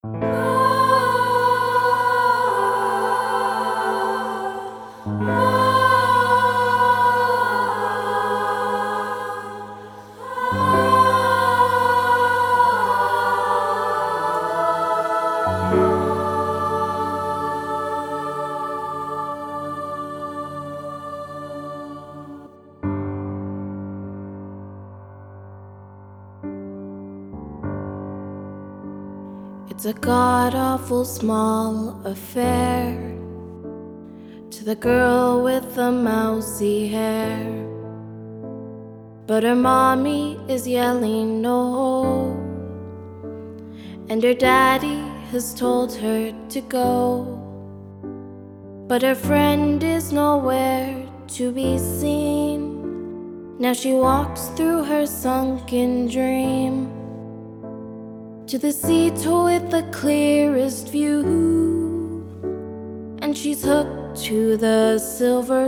It's a god-awful small affair to the girl with the mousy hair, but her mommy is yelling no, and her daddy has told her to go, but her friend is nowhere to be seen. Now she walks through her sunken dream to the seat with the clearest view, and she's hooked to the silver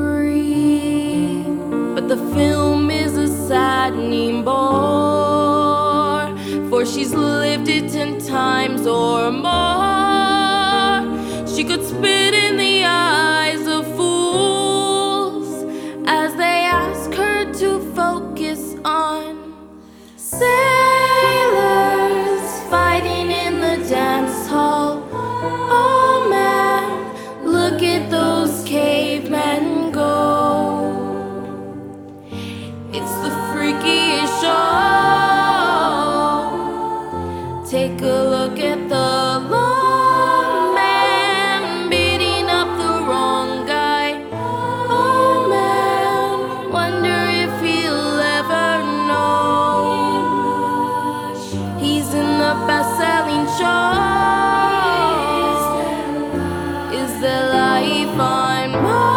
screen. But the film is a saddening bore, for she's lived it 10 times or more. She could spit in the eyes of fools as they ask her to focus on sailors fighting in the dance hall. Oh man, look at those cavemen go. It's the freakiest show. Take a look at the long man beating up the wrong guy. Oh man, wonder if he'll ever know he's in the best-selling show. Is there life on Mars?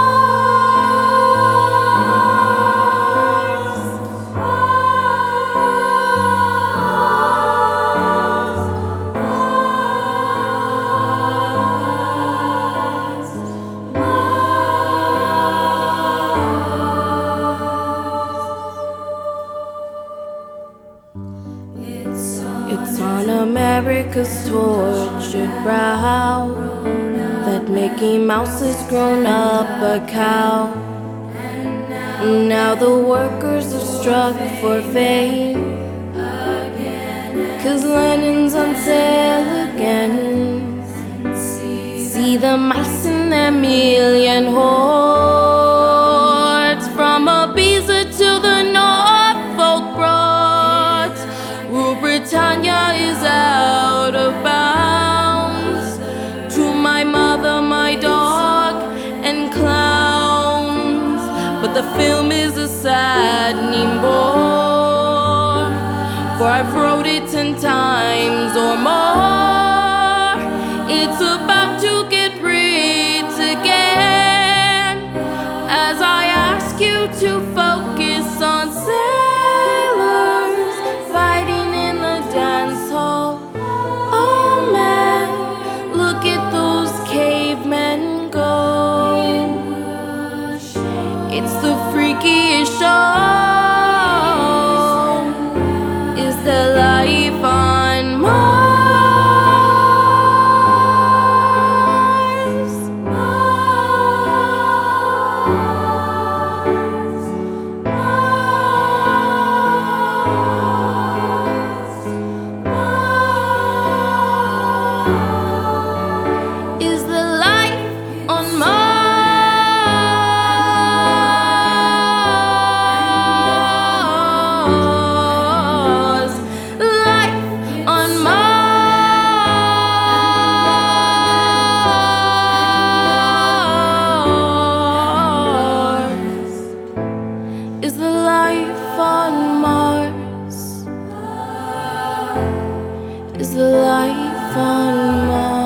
It's on America's tortured brow that Mickey Mouse has grown up a cow. Now the workers are struck for fame, 'cause Lennon's on sale again. See the mice in their million hordes, from Ibiza to the Norfolk Broads. Rule Britannia is out of bounds. To my mother, my dog, and clowns. But the film is a saddening bore, for I've wrote it 10 times or more. It's about to get writ again, as I ask you to focus on sailors fighting in the dance hall. Oh man, look at those cavemen go. It's the freakiest show. Is there life on Mars? Is there life on Mars? Life on Mars. Is there life on Mars? Is there life on Mars?